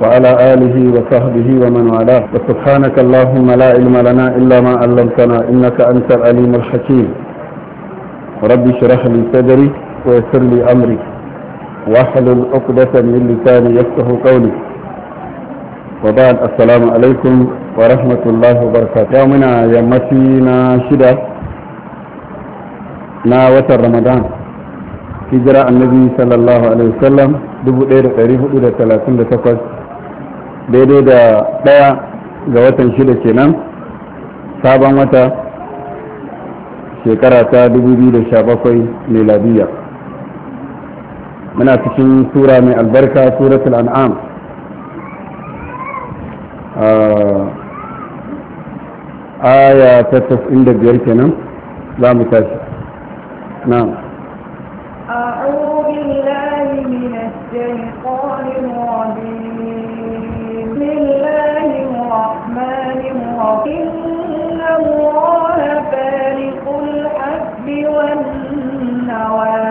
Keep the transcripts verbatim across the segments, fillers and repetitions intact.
وعلى آله وصحبه ومن والاه وسبحانك اللهم لا علم لنا إلا ما علمتنا إنك أنت العليم الحكيم ربي اشرح لي صدري ويسر لي أمري واحلل عقدة من لساني يفقه قولي وبعد السلام عليكم ورحمة الله وبركاته يومنا يمتينا شدة نا وتر رمضان hijira annabi sallallahu alaihi wasallam dubu ɗaya da ɗari hudu da talatin da takwas daidai da ɗaya ga watan shida kenan sabon wata shekara ta dubu biyu da sha bakwai miladiya muna cikin sura mai albarka suratul an'am aya ta tasa'in da biyar kenan za mu tashi na'am أعوذ بالله من الشيطان الرجيم بسم الله الرحمن الرحيم إن الله فالق الحب والنوى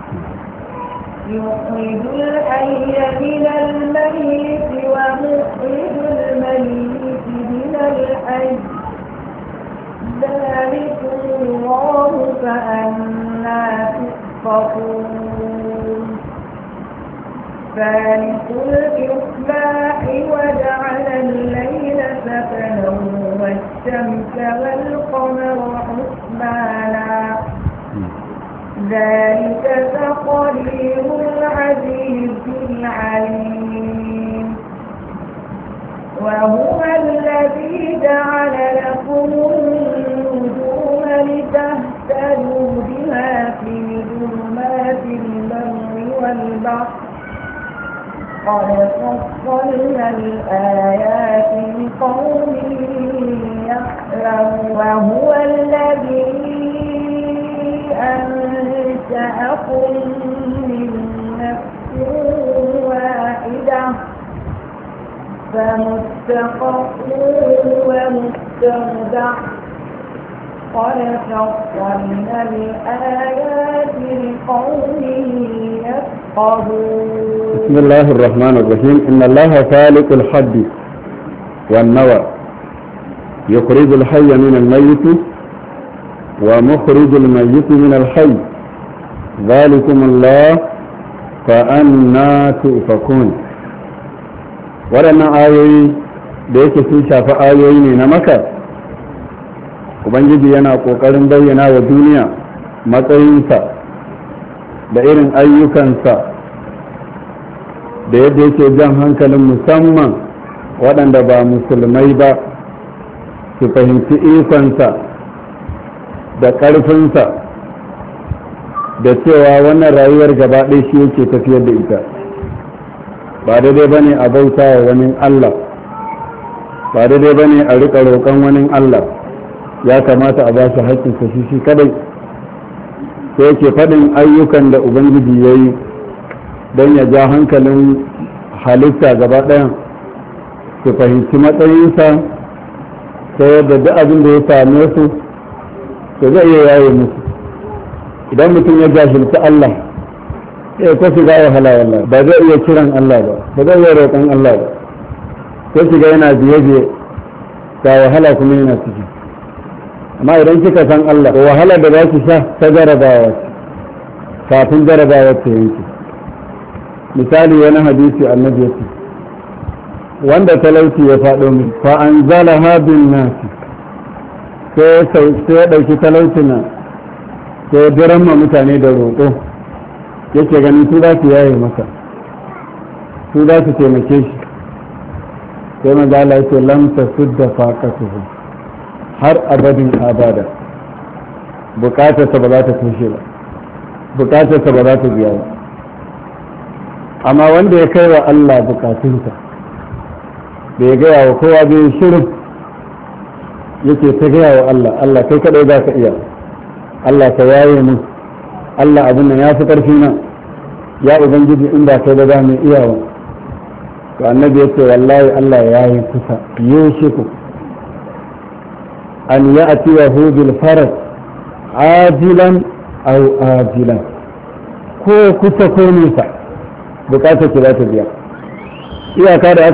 يخرج الحي من الميت ومخرج الميت من الحي ذلكم الله فأنا تؤفكون فالق الإصباح وجعل الليل سكنا والشمس والقمر حسبانا ذلك تقدير العزيز العليم وهو الذي جعل لكم النجوم لتهتدوا بها في ظلمات البر والبحر قد فصلنا الآيات لقوم يعلمون وهو الذي أنشأكم من نفس واحدة فمستقر ومستودع قد فصلنا الآيات لقوم يفقهون بسم الله الرحمن الرحيم إن الله فالق الحب والنوى يخرج الحي من الميت ومخرج الميت من الحي ذلكم الله فأنا تؤفكون waɗannan ayoyi da yake sun shafi ayoyi ne na maka ubangiji yana ƙoƙarin bayyana wa duniya matsayinsa da irin ayyukansa da yadda yake jan hankalin musamman waɗanda ba musulmai ba su fahimci ikonsa da ƙarfinsa da cewa wannan rayuwar gaba ɗaya shi yake tafiyar da ita ba daidai ba ne a bauta wa wani Allah ba daidai ba ne a riƙa roƙon wani Allah ya kamata a ba shi haƙƙinsa shi shi kadai sai yake faɗin ayyukan da ubangiji ya yi don ya ja hankalin halitta gaba ɗayan su fahimci matsayinsa ta yadda duk abin da ya same su to zai iya yaye musu idan mutum ya jahilci Allah sai ko shiga wahala wallahi ba zai iya kiran Allah ba ba zai iya roƙon Allah ba sai shiga yana biye-biye ga wahala kuma yana ciki amma idan kika san Allah to wahala da za ki sha ta jarabawa kafin jarabawa ta yanki misali wani hadisi annabi yace wanda talauci ya faɗo min fa anzalaha bin nas sai sai ya dauki talauci na sai diramma mutane da roƙo yake ganin su za su yaye masa su za su taimake shi sai maza Allah ya ce lamta sudda faqatuhu har abadin abada bukatarsa ba za ta kushe ba bukatarsa ba za ta biya ba amma wanda ya kai wa Allah bukatunsa da ya gaya wa kowa bai shirin yake ta gaya wa Allah Allah kai kadai za ka iya Allah ka yaye mu Allah abin nan ya fi ƙarfi na ya ubangiji inda kai da za mu iya wa to annabi ya ce wallahi Allah ya yi kusa yushiku an ya'tiyahu bil faraj ajilan aw ajilan ko kusa ko nisa bukatar ki za ta biya iyaka da